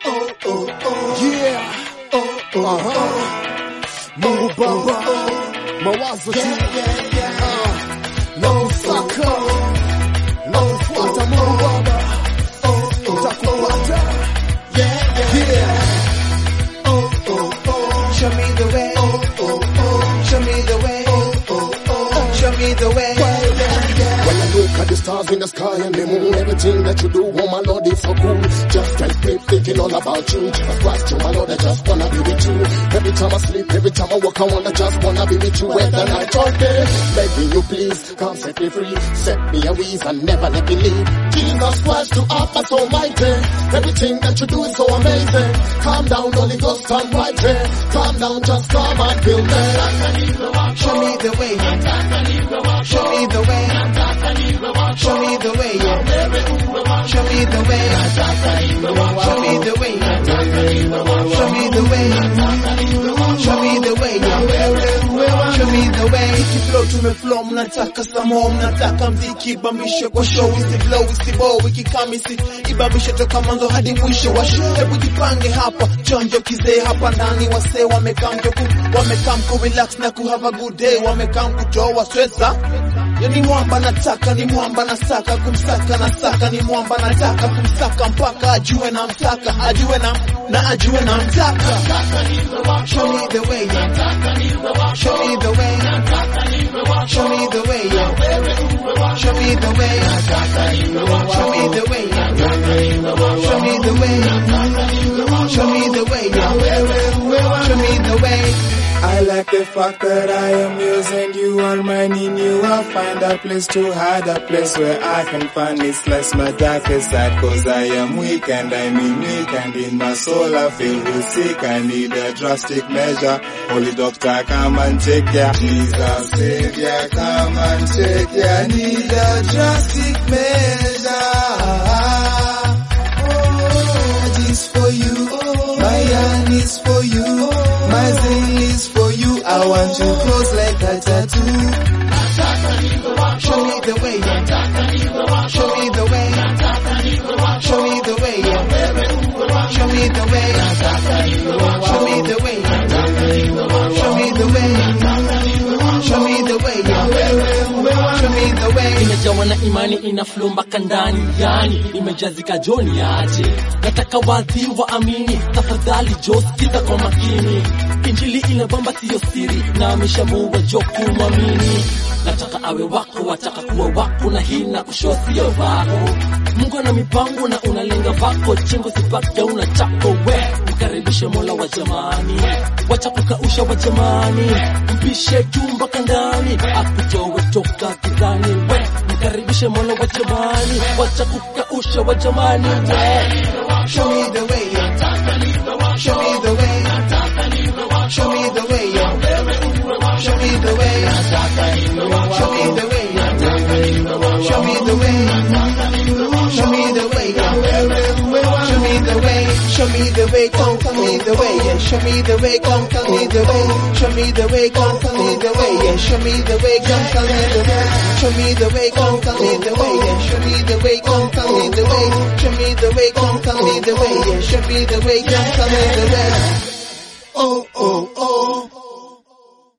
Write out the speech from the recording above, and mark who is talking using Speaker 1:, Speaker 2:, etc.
Speaker 1: Mungu Baba, mawazo tu, na mfaka, na mfuata Mungu Baba, utakufuata.
Speaker 2: Show me the way. Show me the way. Show me the way.
Speaker 1: When I look at the stars in the sky and the moon, everything that you do, oh my Lord, is so cool. Just can't keep thinking all about you. Jesus Christ, you my Lord, I just wanna be with you. Every time I sleep, every time I walk, I wanna just wanna be with you. Whether night or day, begging you please, come set me free. Set me a wheeze and never let me leave. Jesus Christ, you are so mighty. Everything that you do is so amazing. Calm down, Holy Ghost, I'm right here. Calm down, just come and feel me.
Speaker 2: Show me the way. Show me the way. Show me the way. Show me the way. Show me the way. Show me the way. Show me the way. Show me the way. Ikiflow tumeflow, mnataka some more, mnataka mziki ibambishe kwa show, isi flow, isi bow, ikikama isi ibambishe toka mwanzo hadi mwisho wa show. Hebu jipange hapa, chonjo kizee hapa ndani, wasee wamekam ku relax na ku have a good day, wamekam kutoa stressa. Ni mwamba nataka, ni mwamba nasaka, kumsaka nasaka, ni mwamba nataka, kumsaka mpaka ajue na mtaka, ajue na mtaka. Show me the way. Show me the way. Show me the way. Show me the way. Show me the way. Show me the way. Show me the way. Show me the way.
Speaker 3: I like the fact that I am yours and you are mine. In you I'll find a place to hide, a place where I can finally slice my darkest side. Cause I am weak and I'm unique, and in my soul I feel real sick. I need a drastic measure. Holy doctor, come and take care. Jesus Savior, come and take care. I need a drastic measure. Oh, this for you. My hand is for you. My zeal is for you. I want you close like a tattoo.
Speaker 2: Show me the way. Show me the way. Show me the way. Show me the way. Show me the way. Show me the way. Show me the way. Show me the way.
Speaker 4: Imejawa na imani inaflow mpaka ndani, yani imejazika joni aje. Nataka wadhi waamini, tafadhali jo sikiza kwa makini. Injili inabamba siyo siri, na ameshamuua jo kumwamini. Nataka awe wako, wataka kuwa wako, na hii na kushow siyo wako. Mungu ana mipango na unalenga vako, chengo sipaka una chako we. Mkaribishe Mola wa jamani, wacha kukausha wa jamani. Mpishe juu mpaka ndani, akutowe toka kizani we. Mkaribishe Mola wa jamani, wacha kukausha wa jamani we.
Speaker 2: Show me the way. Show me the way. Show me the way. Show me the way. Show me the way. Show me the way. Show me the way. Show me the way. Show me the way. Come me the way. Show me the way. Come me the way. Show me the way. Come me the way. Show me the way. Come me the way. Show me the way. Come me the way. Show me the way. Come me the way. Show me the way. Come me the way. Show me the way. Come me the way.
Speaker 1: Oh, oh, oh.